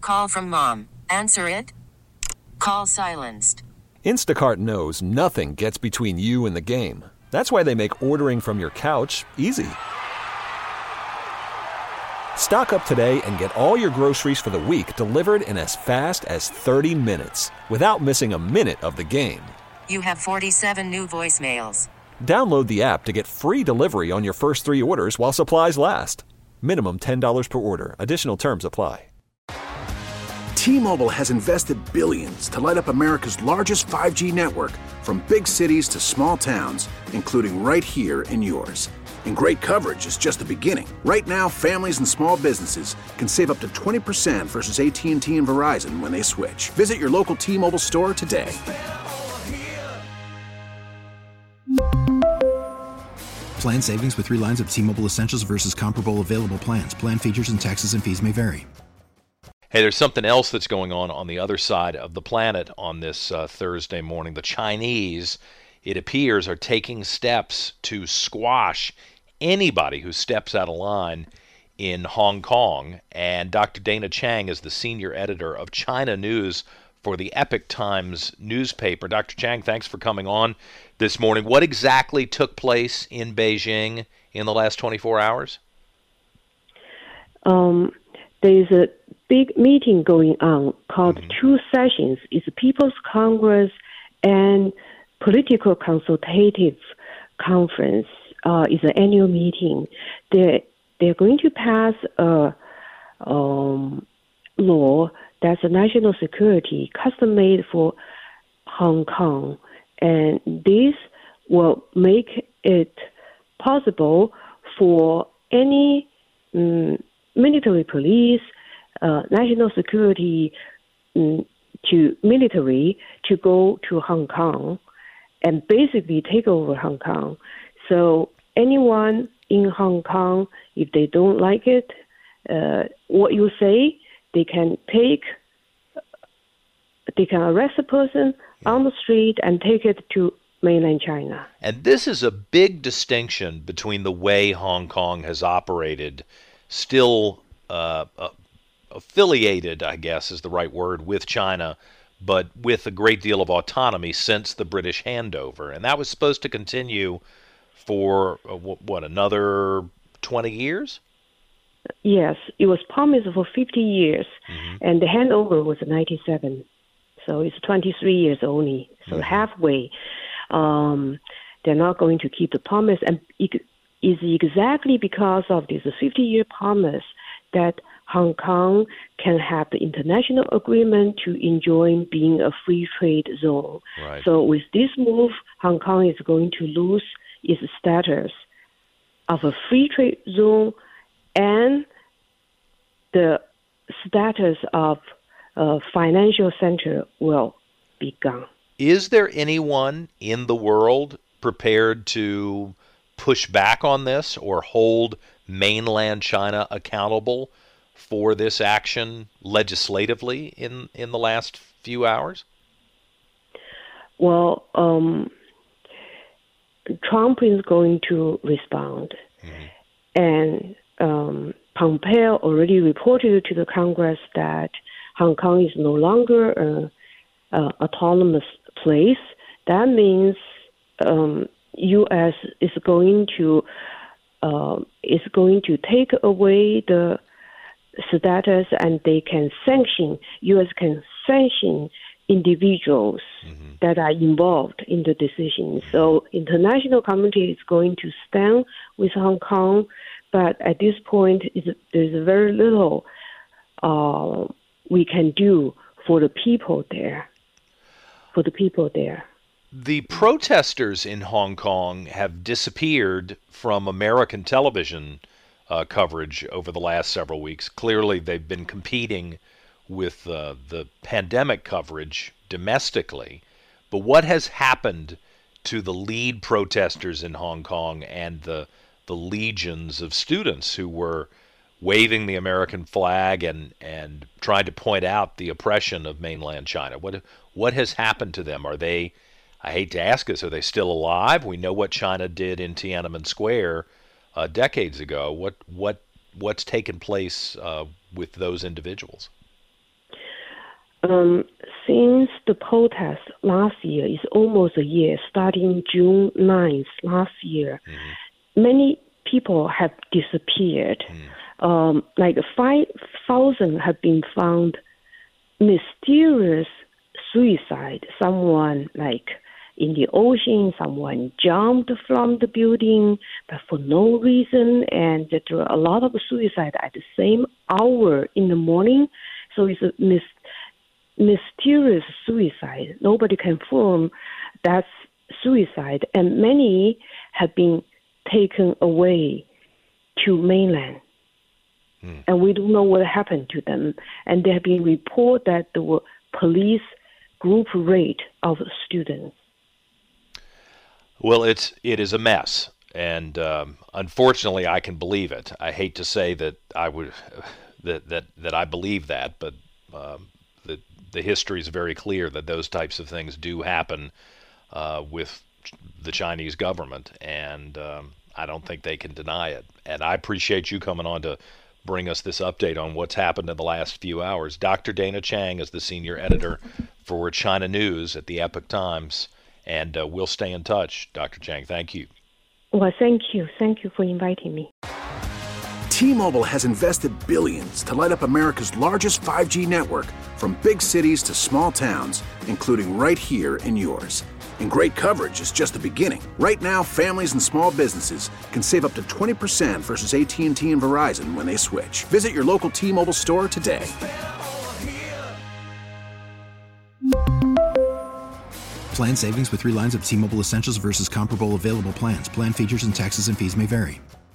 Call from mom. Answer it. Call silenced. Instacart knows nothing gets between you and the game. That's why they make ordering from your couch easy. Stock up today and get all your groceries for the week delivered in as fast as 30 minutes without missing a minute of the game. You have 47 new voicemails. Download the app to get free delivery on your first 3 orders while supplies last. Minimum $10 per order. Additional terms apply. T-Mobile has invested billions to light up America's largest 5G network, from big cities to small towns, including right here in yours. And great coverage is just the beginning. Right now, families and small businesses can save up to 20% versus AT&T and Verizon when they switch. Visit your local T-Mobile store today. Plan savings with 3 lines of T-Mobile Essentials versus comparable available plans. Plan features and taxes and fees may vary. Hey, there's something else that's going on the other side of the planet on this Thursday morning. The Chinese, it appears, are taking steps to squash anybody who steps out of line in Hong Kong. And Dr. Dana Chang is the senior editor of China News for the Epoch Times newspaper. Dr. Chang, thanks for coming on this morning. What exactly took place in Beijing in the last 24 hours? There's a big meeting going on called Two Sessions. It's a People's Congress and Political Consultative Conference. It's an annual meeting. They're going to pass a law that's a national security custom-made for Hong Kong. And this will make it possible for any military police, national security to military to go to Hong Kong and basically take over Hong Kong. So anyone in Hong Kong, if they don't like it, what you say, they can arrest a person on the street and take it to mainland China. And this is a big distinction between the way Hong Kong has operated, still affiliated, I guess is the right word, with China, but with a great deal of autonomy since the British handover. And that was supposed to continue for, another 20 years? Yes, it was promised for 50 years, and the handover was 97. So it's 23 years only, so halfway. They're not going to keep the promise, and it is exactly because of this 50-year promise that Hong Kong can have the international agreement to enjoy being a free trade zone. Right. So with this move, Hong Kong is going to lose its status of a free trade zone and the status of a financial center will be gone. Is there anyone in the world prepared to push back on this or hold mainland China accountable for this action legislatively in the last few hours? Well, Trump is going to respond. And Pompeo already reported to the Congress that Hong Kong is no longer an autonomous place. That means U.S. is going to take away the status, and they can sanction. U.S. can sanction individuals that are involved in the decision. So international community is going to stand with Hong Kong, but at this point, there's very little we can do for the people there. The protesters in Hong Kong have disappeared from American television coverage over the last several weeks. Clearly, they've been competing with the pandemic coverage domestically. But what has happened to the lead protesters in Hong Kong and the legions of students who were waving the American flag and trying to point out the oppression of mainland China? What has happened to them? Are they, I hate to ask this, are they still alive? We know what China did in Tiananmen Square decades ago. What's taken place with those individuals? Since the protest last year is almost a year, starting June 9th last year, many people have disappeared. Like 5,000 have been found mysterious suicide. Someone like in the ocean, someone jumped from the building, but for no reason, and there were a lot of suicide at the same hour in the morning. So it's a mysterious suicide. Nobody confirmed that's suicide, and many have been taken away to mainland. And we don't know what happened to them. And there have been reports that there were police group raid of students. Well, it is a mess, and unfortunately, I can believe it. I hate to say that I would that I believe that, but the history is very clear that those types of things do happen with the Chinese government, and I don't think they can deny it. And I appreciate you coming on to bring us this update on what's happened in the last few hours. Dr. Dana Chang is the senior editor for China News at the Epoch Times. And we'll stay in touch. Dr. Chang, thank you. Well, thank you. Thank you for inviting me. T-Mobile has invested billions to light up America's largest 5G network, from big cities to small towns, including right here in yours. And great coverage is just the beginning. Right now, families and small businesses can save up to 20% versus AT&T and Verizon when they switch. Visit your local T-Mobile store today. Plan savings with 3 lines of T-Mobile Essentials versus comparable available plans. Plan features and taxes and fees may vary.